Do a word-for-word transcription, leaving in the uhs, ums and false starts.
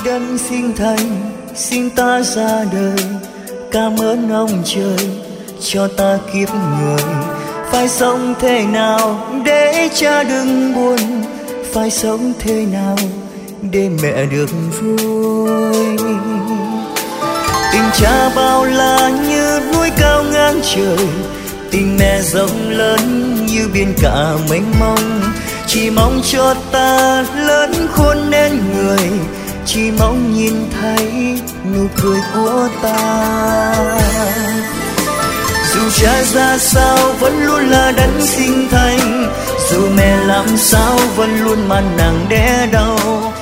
đấng sinh thành xin ta ra đời, cảm ơn ông trời cho ta kiếp người. Phải sống thế nào để cha đừng buồn, phải sống thế nào để mẹ được vui. Tình cha bao la như núi cao ngang trời, tình mẹ rộng lớn như biển cả mênh mông. Chỉ mong cho ta lớn khôn nên người, chỉ mong nhìn thấy nụ cười của ta. Dù cha ra sao vẫn luôn là đấng sinh thành, dù mẹ làm sao vẫn luôn mang nặng đẻ đau.